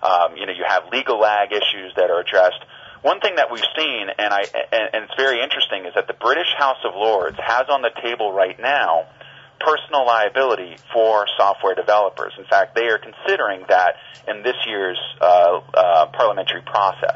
[SPEAKER 2] You have legal lag issues that are addressed. One thing that we've seen, and it's very interesting, is that the British House of Lords has on the table right now personal liability for software developers. In fact, they are considering that in this year's parliamentary process.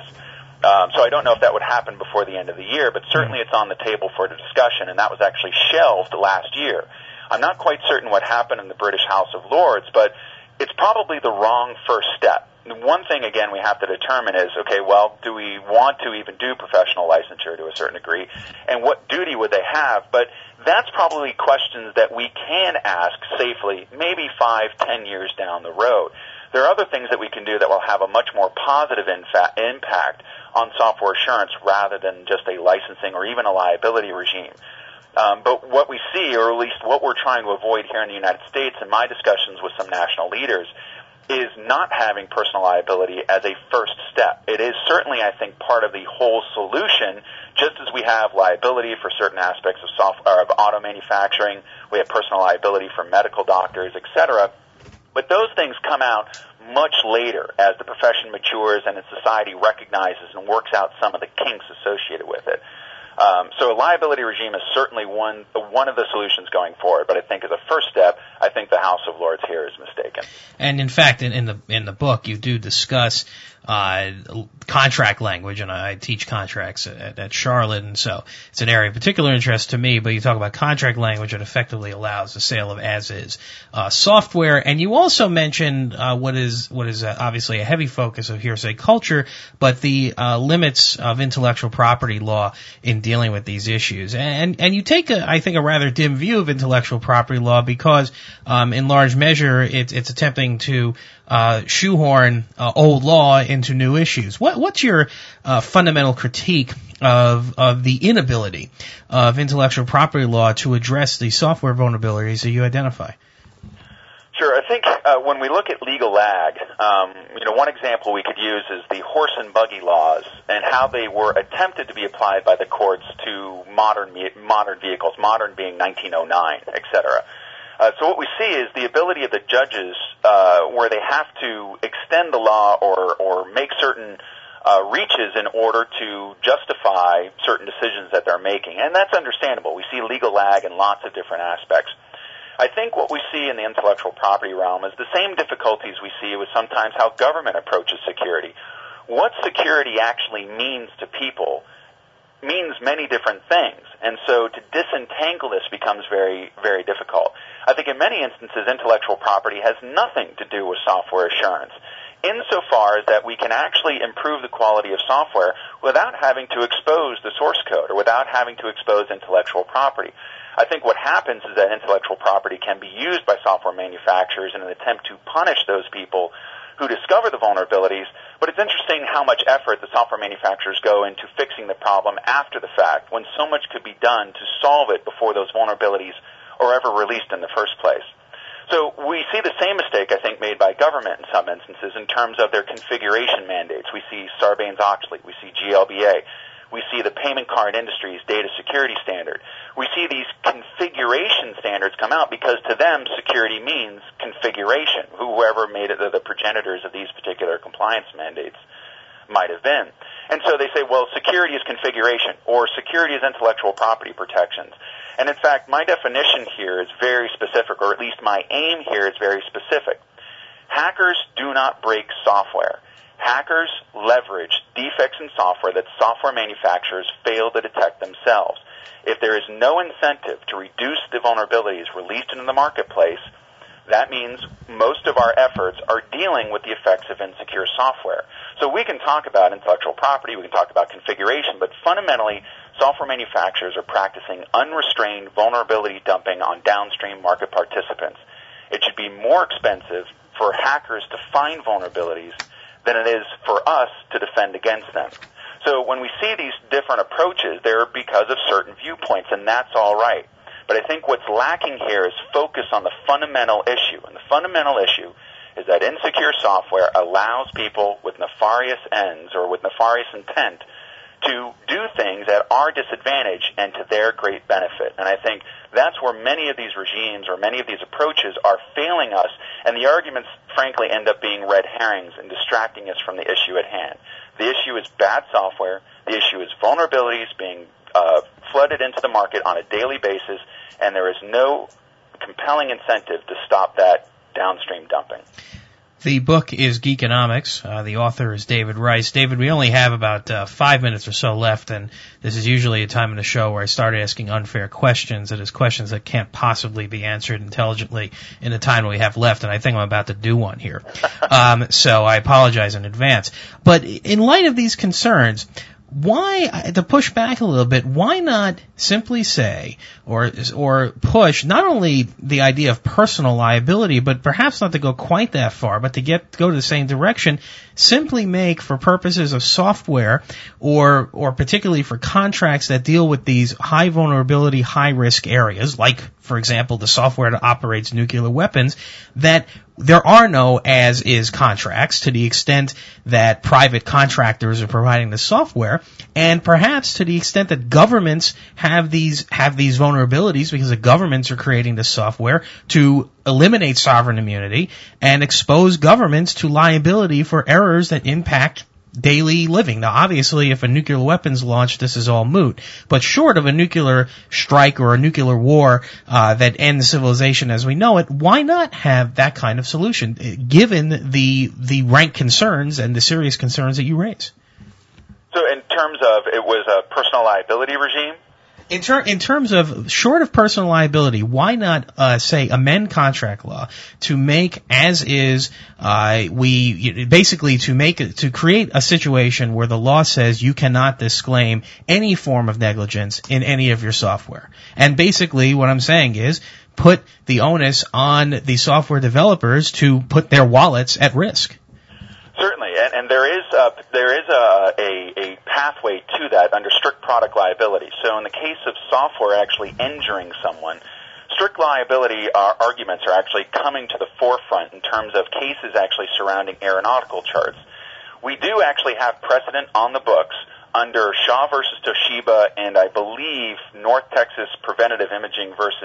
[SPEAKER 2] So I don't know if that would happen before the end of the year, but certainly it's on the table for the discussion, and that was actually shelved last year. I'm not quite certain what happened in the British House of Lords, but it's probably the wrong first step. One thing, again, we have to determine is, okay, well, do we want to even do professional licensure to a certain degree, and what duty would they have? But that's probably questions that we can ask safely, maybe 5-10 years down the road. There are other things that we can do that will have a much more positive impact on software assurance rather than just a licensing or even a liability regime. But what we see, or at least what we're trying to avoid here in the United States in my discussions with some national leaders, is not having personal liability as a first step. It is certainly, I think, part of the whole solution, just as we have liability for certain aspects of software, of auto manufacturing, we have personal liability for medical doctors, etc. But those things come out much later as the profession matures and as society recognizes and works out some of the kinks associated with it. So a liability regime is certainly one of the solutions going forward, but I think as a first step, I think the House of Lords here is mistaken.
[SPEAKER 1] And in fact, in the book, you do discuss contract language, and I teach contracts at Charlotte, and so it's an area of particular interest to me, but you talk about contract language that effectively allows the sale of as-is software, and you also mention what is obviously a heavy focus of hearsay culture, but the limits of intellectual property law in dealing with these issues. And you take, I think, a rather dim view of intellectual property law because in large measure it's attempting to shoehorn old law into new issues. What's your fundamental critique of the inability of intellectual property law to address the software vulnerabilities that you identify?
[SPEAKER 2] Sure. I think when we look at legal lag, one example we could use is the horse and buggy laws and how they were attempted to be applied by the courts to modern vehicles, modern being 1909, etc. So what we see is the ability of the judges where they have to extend the law or make certain reaches in order to justify certain decisions that they're making. And that's understandable. We see legal lag in lots of different aspects. I think what we see in the intellectual property realm is the same difficulties we see with sometimes how government approaches security. What security actually means to people means many different things, and so to disentangle this becomes very, very difficult. I think in many instances, intellectual property has nothing to do with software assurance, insofar as that we can actually improve the quality of software without having to expose the source code or without having to expose intellectual property. I think what happens is that intellectual property can be used by software manufacturers in an attempt to punish those people who discover the vulnerabilities, but it's interesting how much effort the software manufacturers go into fixing the problem after the fact, when so much could be done to solve it before those vulnerabilities are ever released in the first place. So we see the same mistake, I think, made by government in some instances in terms of their configuration mandates. We see Sarbanes-Oxley, we see GLBA, we see the payment card industry's data security standard. We see these configuration standards come out because to them security means configuration, whoever made it the progenitors of these particular compliance mandates might have been. And so they say, well, security is configuration, or security is intellectual property protections. And in fact, my definition here is very specific, or at least my aim here is very specific. Hackers do not break software. Hackers leverage defects in software that software manufacturers fail to detect themselves. If there is no incentive to reduce the vulnerabilities released into the marketplace, that means most of our efforts are dealing with the effects of insecure software. So we can talk about intellectual property, we can talk about configuration, but fundamentally, software manufacturers are practicing unrestrained vulnerability dumping on downstream market participants. It should be more expensive for hackers to find vulnerabilities than it is for us to defend against them. So when we see these different approaches, they're because of certain viewpoints, and that's all right. But I think what's lacking here is focus on the fundamental issue. And the fundamental issue is that insecure software allows people with nefarious ends or with nefarious intent to do things at our disadvantage and to their great benefit. And I think that's where many of these regimes or many of these approaches are failing us, and the arguments, frankly, end up being red herrings and distracting us from the issue at hand. The issue is bad software. The issue is vulnerabilities being flooded into the market on a daily basis, and there is no compelling incentive to stop that downstream dumping.
[SPEAKER 1] The book is Geekonomics. The author is David Rice. David, we only have about 5 minutes or so left, and this is usually a time in the show where I start asking unfair questions. It is questions that can't possibly be answered intelligently in the time we have left, and I think I'm about to do one here. So I apologize in advance. But in light of these concerns, why, to push back a little bit, why not simply say or push not only the idea of personal liability, but perhaps not to go quite that far, but to go to the same direction, simply make, for purposes of software or particularly for contracts that deal with these high vulnerability, high risk areas, like, for example, the software that operates nuclear weapons, that there are no as-is contracts to the extent that private contractors are providing the software, and perhaps to the extent that governments have these vulnerabilities because the governments are creating this software to eliminate sovereign immunity and expose governments to liability for errors that impact daily living. Now, obviously, if a nuclear weapon's launched, this is all moot. But short of a nuclear strike or a nuclear war that ends civilization as we know it, why not have that kind of solution, given the rank concerns and the serious concerns that you raise?
[SPEAKER 2] So in terms of it was a personal liability regime?
[SPEAKER 1] In terms of, short of personal liability, why not say amend contract law to make as is, to create a situation where the law says you cannot disclaim any form of negligence in any of your software. And basically what I'm saying is put the onus on the software developers to put their wallets at risk.
[SPEAKER 2] Certainly, and there is a pathway to that under strict product liability. So in the case of software actually injuring someone, strict liability arguments are actually coming to the forefront in terms of cases actually surrounding aeronautical charts. We do actually have precedent on the books under Shaw versus Toshiba and I believe North Texas Preventative Imaging versus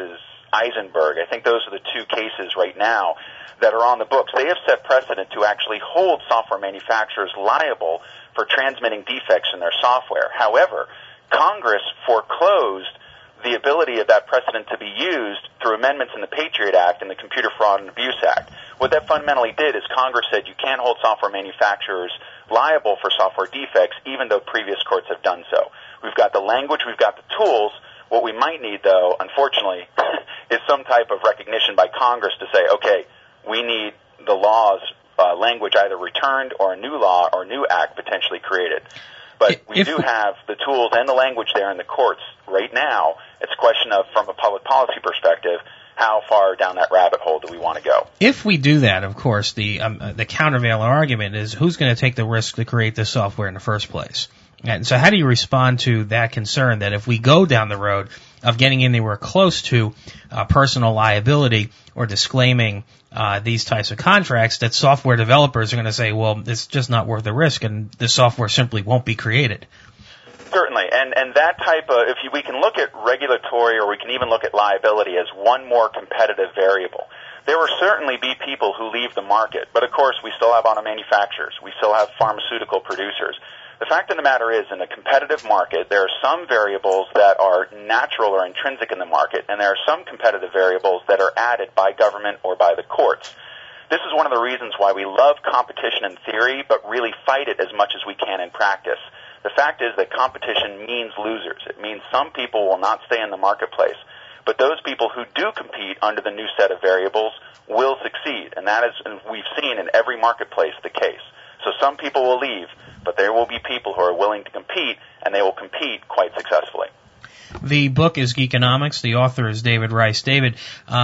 [SPEAKER 2] Eisenberg. I think those are the two cases right now that are on the books. They have set precedent to actually hold software manufacturers liable for transmitting defects in their software. However, Congress foreclosed the ability of that precedent to be used through amendments in the Patriot Act and the Computer Fraud and Abuse Act. What that fundamentally did is Congress said you can't hold software manufacturers liable for software defects, even though previous courts have done so. We've got the language, we've got the tools. What we might need, though, unfortunately, is some type of recognition by Congress to say, okay, we need the law's language either returned or a new law or a new act potentially created. But we do have the tools and the language there in the courts right now. It's a question of, from a public policy perspective, how far down that rabbit hole do we want to go?
[SPEAKER 1] If we do that, of course, the countervailing argument is who's going to take the risk to create this software in the first place? And so how do you respond to that concern that if we go down the road of getting anywhere close to personal liability or disclaiming these types of contracts, that software developers are going to say, well, it's just not worth the risk and the software simply won't be created?
[SPEAKER 2] Certainly, and that type of, we can look at regulatory or we can even look at liability as one more competitive variable. There will certainly be people who leave the market, but of course we still have auto manufacturers, we still have pharmaceutical producers. The fact of the matter is, in a competitive market, there are some variables that are natural or intrinsic in the market, and there are some competitive variables that are added by government or by the courts. This is one of the reasons why we love competition in theory, but really fight it as much as we can in practice. The fact is that competition means losers. It means some people will not stay in the marketplace, but those people who do compete under the new set of variables will succeed, and that is, we've seen in every marketplace, the case. So some people will leave, but there will be people who are willing to compete, and they will compete quite successfully.
[SPEAKER 1] The book is Geekonomics. The author is David Rice. David,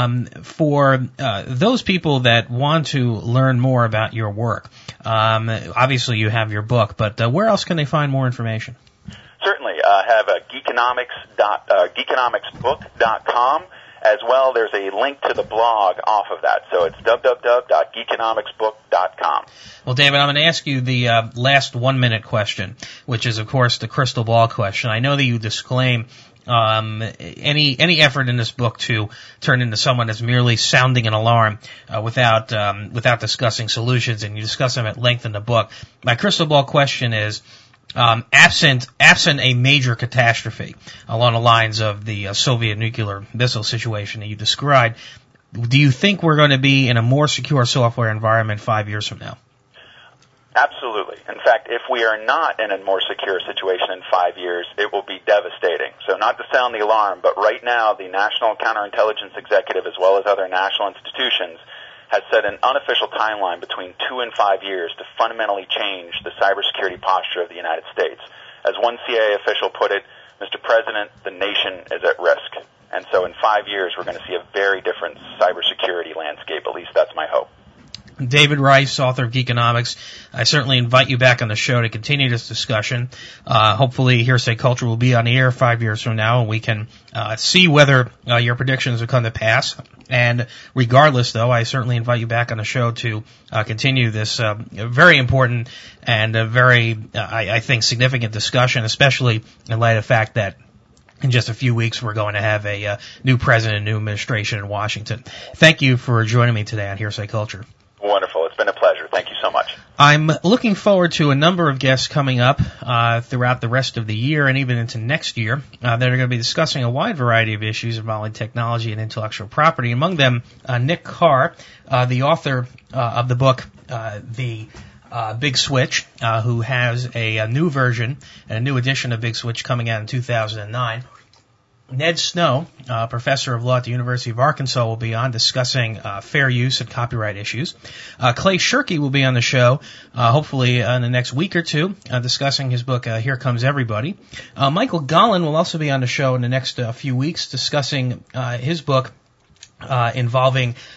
[SPEAKER 1] for those people that want to learn more about your work, obviously you have your book, but where else can they find more information?
[SPEAKER 2] Certainly. I have geekonomicsbook.com. As well, there's a link to the blog off of that. So it's www.geekonomicsbook.com.
[SPEAKER 1] Well, David, I'm going to ask you the last 1-minute question, which is, of course, the crystal ball question. I know that you disclaim any effort in this book to turn into someone that's merely sounding an alarm without discussing solutions, and you discuss them at length in the book. My crystal ball question is, absent a major catastrophe along the lines of the Soviet nuclear missile situation that you described, do you think we're going to be in a more secure software environment 5 years from now?
[SPEAKER 2] Absolutely. In fact, if we are not in a more secure situation in 5 years, it will be devastating. So not to sound the alarm, but right now the National Counterintelligence Executive, as well as other national institutions, has set an unofficial timeline between 2 and 5 years to fundamentally change the cybersecurity posture of the United States. As one CIA official put it, Mr. President, the nation is at risk. And so in 5 years, we're going to see a very different cybersecurity landscape. At least that's my hope.
[SPEAKER 1] David Rice, author of Geekonomics. I certainly invite you back on the show to continue this discussion. Hopefully Hearsay Culture will be on the air 5 years from now, and we can see whether your predictions will come to pass. And regardless, though, I certainly invite you back on the show to continue this very important and very, I think, significant discussion, especially in light of the fact that in just a few weeks we're going to have a new president, new administration in Washington. Thank you for joining me today on Hearsay Culture.
[SPEAKER 2] Wonderful. It's been a pleasure. Thank you so much.
[SPEAKER 1] I'm looking forward to a number of guests coming up throughout the rest of the year and even into next year that are going to be discussing a wide variety of issues involving technology and intellectual property. Among them, Nick Carr, the author of the book, The Big Switch, who has a new version and a new edition of Big Switch coming out in 2009. Ned Snow, professor of law at the University of Arkansas, will be on discussing fair use and copyright issues. Clay Shirky will be on the show, hopefully in the next week or two, discussing his book, Here Comes Everybody. Michael Gollin will also be on the show in the next few weeks, discussing his book involving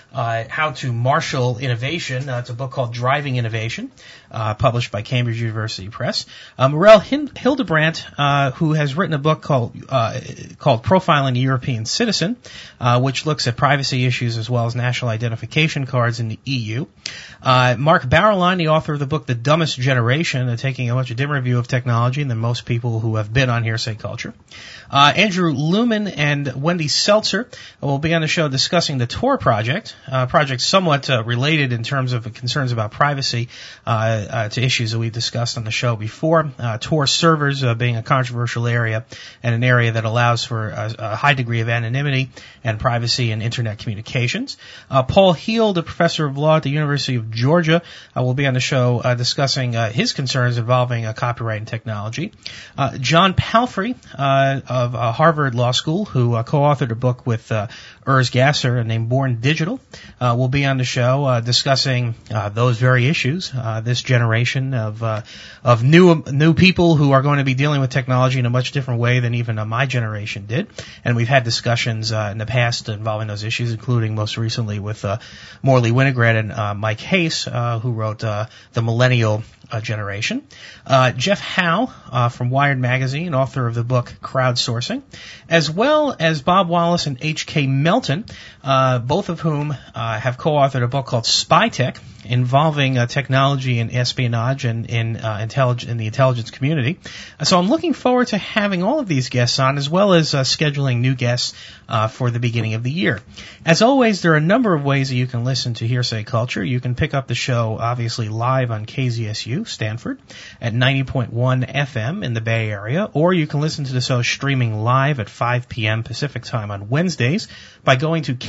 [SPEAKER 1] How to Marshal Innovation. It's a book called Driving Innovation, published by Cambridge University Press. Morel Hildebrandt, who has written a book called Profiling the European Citizen, which looks at privacy issues as well as national identification cards in the EU. Mark Barreline, the author of the book The Dumbest Generation, taking a much different view of technology than most people who have been on Hearsay Culture. Andrew Lumen and Wendy Seltzer will be on the show discussing the Tor project, project somewhat related in terms of concerns about privacy to issues that we've discussed on the show before. Tor servers being a controversial area and an area that allows for a high degree of anonymity and privacy in Internet communications. Paul Heald, a professor of law at the University of Georgia, will be on the show discussing his concerns involving copyright and technology. John Palfrey of Harvard Law School, who co-authored a book with Urs Gasser named Born Digital, will be on the show discussing those very issues. This generation of new people who are going to be dealing with technology in a much different way than even my generation did. And we've had discussions in the past involving those issues, including most recently with Morley Winograd and Mike Hayes, who wrote The Millennial Generation. Jeff Howe from Wired Magazine, author of the book Crowdsourcing, as well as Bob Wallace and H.K. Melton, both of whom have co-authored a book called Spy Tech, involving technology and espionage and in the intelligence community. So I'm looking forward to having all of these guests on, as well as scheduling new guests for the beginning of the year. As always, there are a number of ways that you can listen to Hearsay Culture. You can pick up the show, obviously, live on KZSU, Stanford, at 90.1 FM in the Bay Area, or you can listen to the show streaming live at 5 p.m. Pacific Time on Wednesdays by going to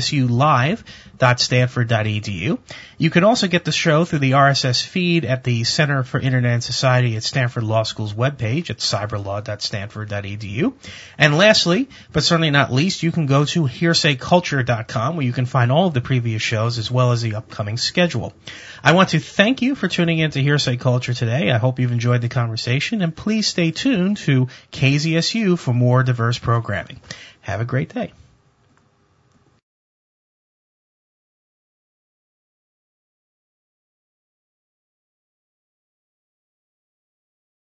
[SPEAKER 1] kzsulive.stanford.edu. You can also get the show through the RSS feed at the Center for Internet and Society at Stanford Law School's webpage at cyberlaw.stanford.edu. And lastly, but certainly not least, you can go to hearsayculture.com, where you can find all of the previous shows as well as the upcoming schedule. I want to thank you for tuning in to Hearsay Culture today. I hope you've enjoyed the conversation, and please stay tuned to KZSU for more diverse programming. Have a great day.